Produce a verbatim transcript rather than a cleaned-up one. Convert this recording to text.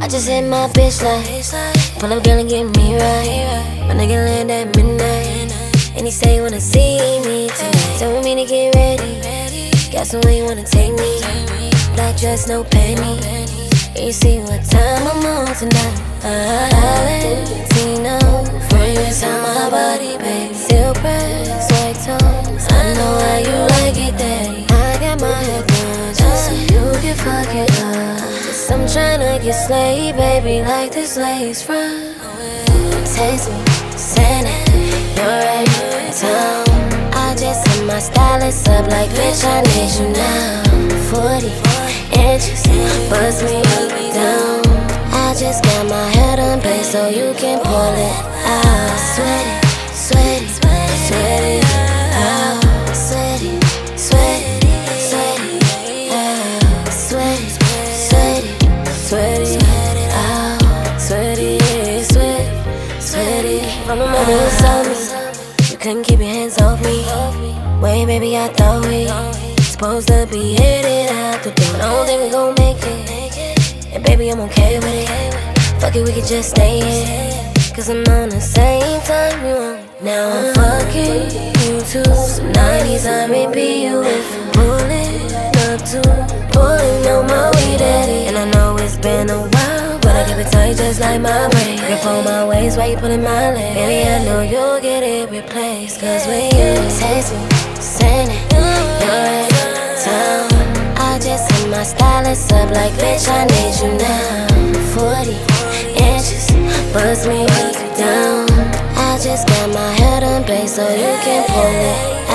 I just hit my bitch like, pull up girl and get me right. My nigga land at midnight, and he say he wanna see me tonight. Tell me to get ready, got somewhere you wanna take me. Black dress, no panty. You see what time I'm on tonight. Valentino, fragrance on my body, baby. Silk press, white tones. I know how you like it, daddy. I got my head down just so you can fuck it up. Cause I'm tryna get slayed, baby, like this lace front. Taste me, send it, you're right in town. I just hit my stylist up like, bitch, I need you now. Forty inches, buzz me down. I just got my head on back so you can pull it out. Sweat it, sweat it, sweat it out. Sweat it, sweat it, sweat it out. Sweat it, sweat it, sweat it out. Sweat it, sweat, sweat it. From the moment you saw me, you couldn't keep your hands off me. Wait, baby, I thought we supposed to be headed out the door. I don't think we gon' make it, and baby, I'm okay with it. Fuck it, we could just stay in, cause I'm on the same time you want. Now I'm fucking you too. Some nineties R and B, you if I'm pulling up to, pulling on my weed daddy. And I know it's been a while, but I keep it tight just like my brain. Grip on my waist while you pulling my leg. Baby, I know you'll get it replaced, cause when you taste me, send it, you're right town. I just hit my stylist up like, bitch, I need you now. Forty inches, buzz me down. I just got my head on bass so you can pull it